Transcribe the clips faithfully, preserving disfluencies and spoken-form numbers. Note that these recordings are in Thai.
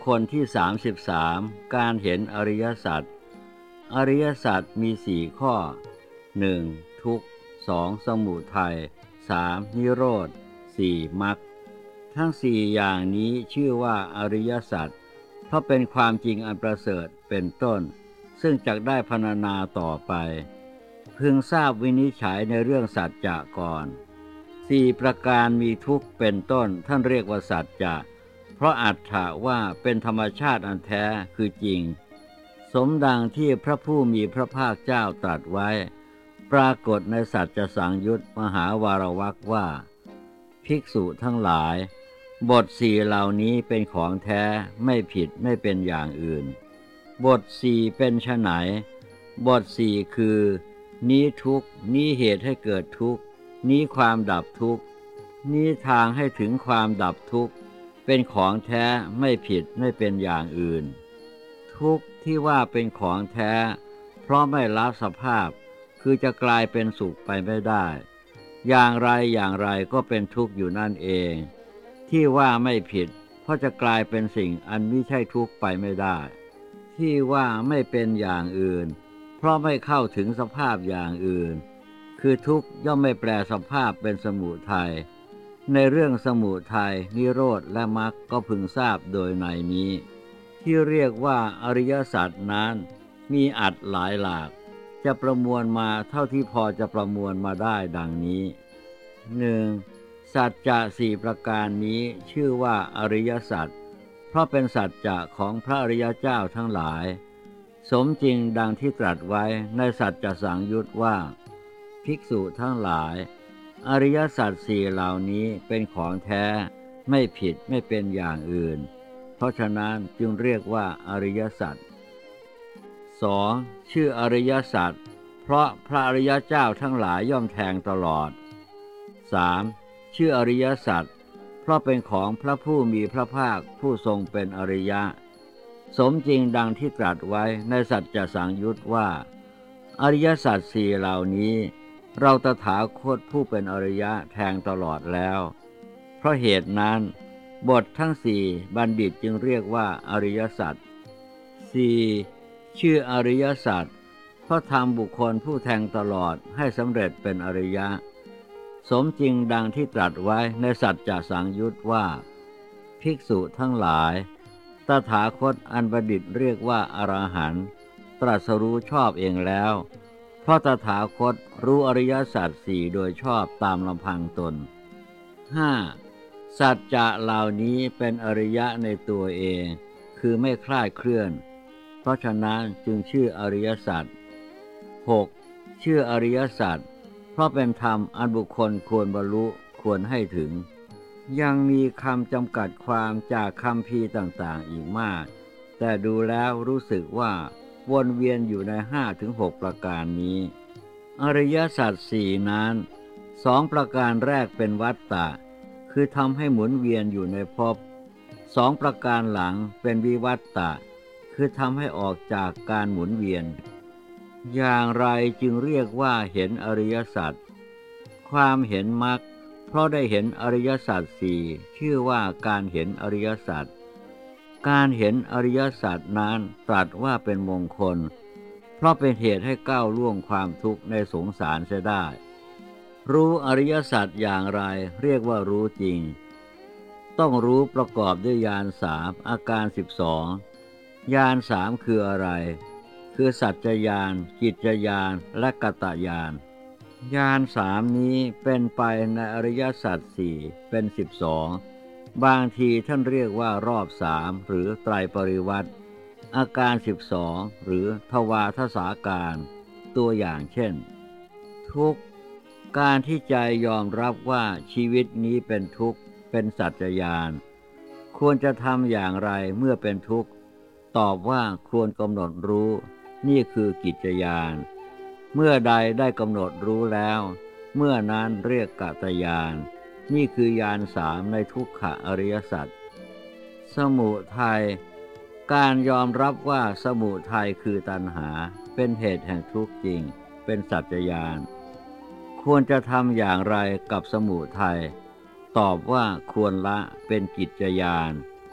คลที่สามสิบสามการเห็นอริยสัจอริยสัจมีสี่ข้อ หนึ่ง. ทุกข์ สอง. สมุทัย สาม. นิโรธ สี่. มรรคทั้งสี่อย่างนี้ชื่อว่าอริยสัจเพราะเป็นความจริงอันประเสริฐเป็นต้นซึ่งจักได้พรรณนาต่อไปพึงทราบวินิจฉัยในเรื่องสัจจะก่อนสี่ประการมีทุกข์เป็นต้นท่านเรียกว่าสัจจะเพราะอัตถะว่าเป็นธรรมชาติอันแท้คือจริงสมดังที่พระผู้มีพระภาคเจ้าตรัสไว้ปรากฏในสัจจสังยุตมหาวารวรรคว่าภิกษุทั้งหลายบทสี่เหล่านี้เป็นของแท้ไม่ผิดไม่เป็นอย่างอื่นบทสี่เป็นไฉนบทสี่คือนี้ทุกข์นี้เหตุให้เกิดทุกข์นี้ความดับทุกข์นี้ทางให้ถึงความดับทุกข์เป็นของแท้ไม่ผิดไม่เป็นอย่างอื่นทุกข์ที่ว่าเป็นของแท้เพราะไม่ละสภาพคือจะกลายเป็นสุขไปไม่ได้อย่างไรอย่างไรก็เป็นทุกข์อยู่นั่นเองที่ว่าไม่ผิดเพราะจะกลายเป็นสิ่งอันมิใช่ทุกข์ไปไม่ได้ที่ว่าไม่เป็นอย่างอื่นเพราะไม่เข้าถึงสภาพอย่างอื่นคือทุกข์ย่อมไม่แปลสภาพเป็นสมุทัยในเรื่องสมุทัยนิโรธและมรรคก็พึงทราบโดยในนี้ที่เรียกว่าอริยสัจนั้นมีอัดหลายหลากจะประมวลมาเท่าที่พอจะประมวลมาได้ดังนี้ หนึ่ง. สัจจะสี่ประการนี้ชื่อว่าอริยสัจเพราะเป็นสัจจะของพระอริยเจ้าทั้งหลายสมจริงดังที่ตรัสไว้ในสัจจสังยุตว่าภิกษุทั้งหลายอริยสัจสี่เหล่านี้เป็นของแท้ไม่ผิดไม่เป็นอย่างอื่นเพราะฉะนั้นจึงเรียกว่าอริยสัจ สอง. ชื่ออริยสัจเพราะพระอริยเจ้าทั้งหลายย่อมแทงตลอด สาม. ชื่ออริยสัจเพราะเป็นของพระผู้มีพระภาคผู้ทรงเป็นอริยะสมจริงดังที่ตรัสไว้ในสัจจสังยุตว่าอริยสัจสี่เหล่านี้เราตถาคตผู้เป็นอริยะแทงตลอดแล้วเพราะเหตุนั้นบททั้งสี่บัณฑิตจึงเรียกว่าอริยสัจ สี่. ชื่ออริยสัจเพราะทำบุคคลผู้แทงตลอดให้สำเร็จเป็นอริยะสมจริงดังที่ตรัสไว้ในสัจจสังยุตว่าภิกษุทั้งหลายตถาคตอันบัณฑิตเรียกว่าอรหันต์ตรัสรู้ชอบเองแล้วเพราะตถาคตรู้อริยสัจสี่โดยชอบตามลำพังตน ห้า. สัจจะเหล่านี้เป็นอริยะในตัวเองคือไม่คลาดเคลื่อนเพราะฉะนั้นจึงชื่ออริยสัจ หก. ชื่ออริยสัจเพราะเป็นธรรมอันบุคคลควรบรรลุควรให้ถึงยังมีคำจำกัดความจากคำพีต่างๆอีกมากแต่ดูแล้วรู้สึกว่าวนเวียนอยู่ใน ห้าถึงหก ประการนี้อริยสัจสี่นั้นสองประการแรกเป็นวัฏฏะคือทำให้หมุนเวียนอยู่ในภพสองประการหลังเป็นวิวัฏฏะคือทำให้ออกจากการหมุนเวียนอย่างไรจึงเรียกว่าเห็นอริยสัจความเห็นมรรคเพราะได้เห็นอริยสัจสี่ชื่อว่าการเห็นอริยสัจการเห็นอริยสัจนั้นตรัสว่าเป็นมงคลเพราะเป็นเหตุให้ก้าวล่วงความทุกข์ในสงสารเสียได้รู้อริยสัจอย่างไรเรียกว่ารู้จริงต้องรู้ประกอบด้วยญาณสามอาการสิบสองญาณสามคืออะไรคือสัจจญาณจิตตญาณและกัตตญาณญาณสามนี้เป็นไปในอริยสัจสี่เป็นสิบสองบางทีท่านเรียกว่ารอบสามหรือไตรปริวัติอาการสิบสองหรือทวาทสาการตัวอย่างเช่นทุกข์การที่ใจยอมรับว่าชีวิตนี้เป็นทุกข์เป็นสัจจญาณควรจะทำอย่างไรเมื่อเป็นทุกข์ตอบว่าควรกำหนดรู้นี่คือกิจญาณเมื่อใดได้กำหนดรู้แล้วเมื่อนั้นเรียกกัตตญาณนี่คือญาณสามในทุกขอริยสัจสมุทัยการยอมรับว่าสมุทัยคือตัณหาเป็นเหตุแห่งทุกข์จริงเป็นสัจจญาณควรจะทำอย่างไรกับสมุทัยตอบว่าควรละเป็นกิจญาณ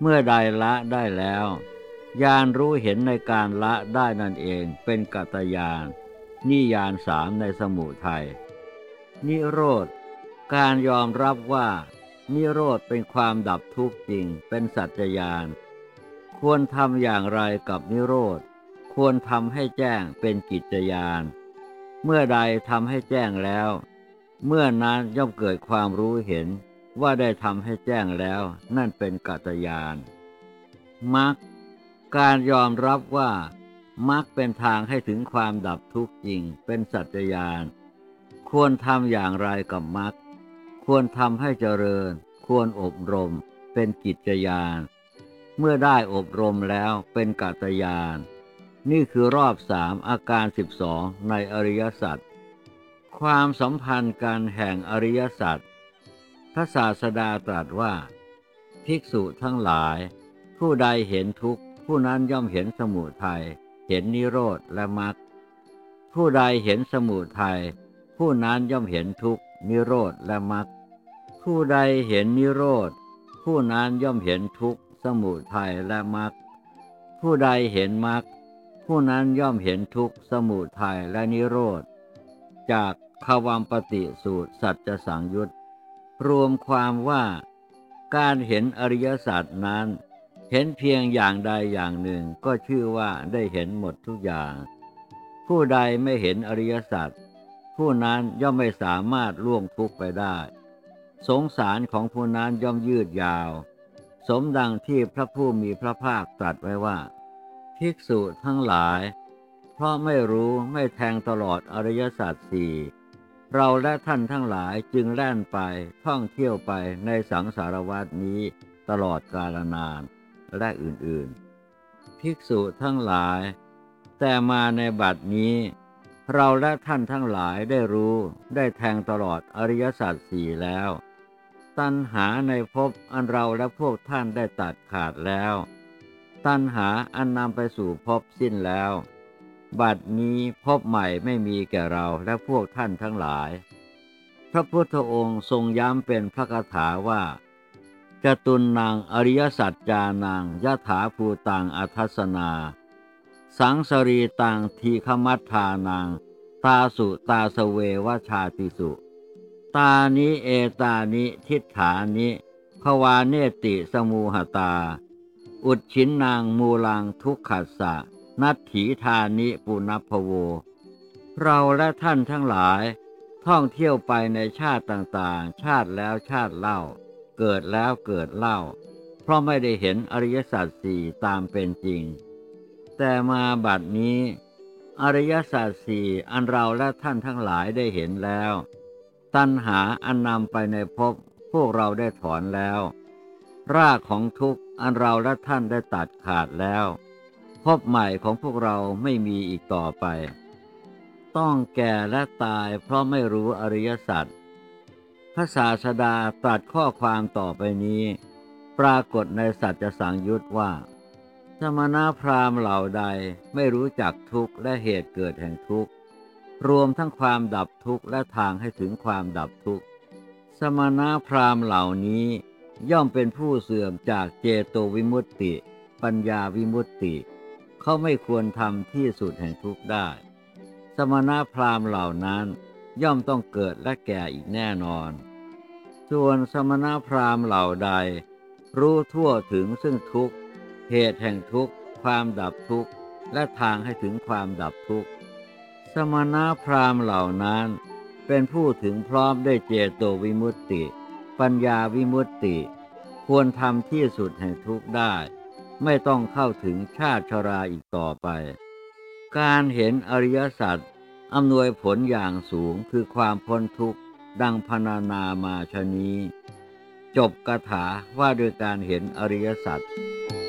เมื่อใดละได้แล้วญาณรู้เห็นในการละได้นั่นเองเป็นกัตตญาณนี่ญาณสามในสมุทัยนิโรธการยอมรับว่านิโรธเป็นความดับทุกข์จริงเป็นสัจจญาณควรทำอย่างไรกับนิโรธควรทำให้แจ้งเป็นกิจญาณเมื่อใดทำให้แจ้งแล้วเมื่อนั้นย่อมเกิดความรู้เห็นว่าได้ทำให้แจ้งแล้วนั่นเป็นกัตตญาณมรรคการยอมรับว่ามรรคเป็นทางให้ถึงความดับทุกข์จริงเป็นสัจจญาณควรทำอย่างไรกับมรรคควรทำให้เจริญควรอบรมเป็นกิจญาณเมื่อได้อบรมแล้วเป็นกัตตญาณนี่คือรอบสามอาการสิบสองในอริยสัจความสัมพันธ์กันแห่งอริยสัจพระศาสดาตรัสว่าภิกษุทั้งหลายผู้ใดเห็นทุกข์ผู้นั้นย่อมเห็นสมุทัยเห็นนิโรธและมรรคผู้ใดเห็นสมุทัยผู้นั้นย่อมเห็นทุกข์นิโรธและมรรคผู้ใดเห็นนิโรธผู้นั้นย่อมเห็นทุกข์สมุทัยและมรรคผู้ใดเห็นมรรคผู้นั้นย่อมเห็นทุกข์สมุทัยและนิโรธจากขวัมปติสูตรสัจจสังยุตรวมความว่าการเห็นอริยสัจนั้นเห็นเพียงอย่างใดอย่างหนึ่งก็ชื่อว่าได้เห็นหมดทุกอย่างผู้ใดไม่เห็นอริยสัจผู้นั้นย่อมไม่สามารถล่วงทุกข์ไปได้สงสารของผู้นั้นย่อมยืดยาวสมดังที่พระผู้มีพระภาคตรัสไว้ว่าภิกษุทั้งหลายเพราะไม่รู้ไม่แทงตลอดอริยสัจสี่เราและท่านทั้งหลายจึงแล่นไปท่องเที่ยวไปในสังสารวัฏนี้ตลอดกาลนานและอื่นๆภิกษุทั้งหลายแต่มาในบัดนี้เราและท่านทั้งหลายได้รู้ได้แทงตลอดอริยสัจสี่แล้วตัณหาในภพอันเราและพวกท่านได้ตัดขาดแล้วตัณหาอันนำไปสู่ภพสิ้นแล้วบัดนี้ภพใหม่ไม่มีแก่เราและพวกท่านทั้งหลายพระพุทธองค์ทรงย้ำเป็นพระคาถาว่าจตุรนังอริยสัจจานังยถาภูตังอัทัสสนาสังสรีตังทีฆมัฏฐานังตาสุตาสเววชาติสุตานิเอตานิทิฏฐานิภวาเนติสมูหตาอุดชินนางมูลังทุกขัสสะนัตถีธานิปุณพโวเราและท่านทั้งหลายท่องเที่ยวไปในชาติต่างๆชาติแล้วชาติเล่าเกิดแล้วเกิดเล่าเพราะไม่ได้เห็นอริยสัจสี่ตามเป็นจริงแต่มาบัดนี้อริยสัจสี่อันเราและท่านทั้งหลายได้เห็นแล้วตัณหาอันนำไปในภพพวกเราได้ถอนแล้วรากของทุกข์อันเราและท่านได้ตัดขาดแล้วภพใหม่ของพวกเราไม่มีอีกต่อไปต้องแก่และตายเพราะไม่รู้อริยสัจพระศาสดาตรัสข้อความต่อไปนี้ปรากฏในสัจจสังยุตว่าสมณพราหมณ์เหล่าใดไม่รู้จักทุกข์และเหตุเกิดแห่งทุกข์รวมทั้งความดับทุกข์และทางให้ถึงความดับทุกข์สมณพราหมณ์เหล่านี้ย่อมเป็นผู้เสื่อมจากเจโตวิมุตติปัญญาวิมุตติเขาไม่ควรทำที่สุดแห่งทุกข์ได้สมณพราหมณ์เหล่านั้นย่อมต้องเกิดและแก่อีกแน่นอนส่วนสมณพราหมณ์เหล่าใดรู้ทั่วถึงซึ่งทุกข์เหตุแห่งทุกข์ความดับทุกข์และทางให้ถึงความดับทุกข์สมณพราหมณ์เหล่านั้นเป็นผู้ถึงพร้อมด้วยเจโตวิมุตติปัญญาวิมุตติควรทำที่สุดแห่งทุกข์ได้ไม่ต้องเข้าถึงชาติชราอีกต่อไปการเห็นอริยสัจอำนวยผลอย่างสูงคือความพ้นทุกข์ดังพรรณนามาชนี้จบคาถาว่าด้วยการเห็นอริยสัจ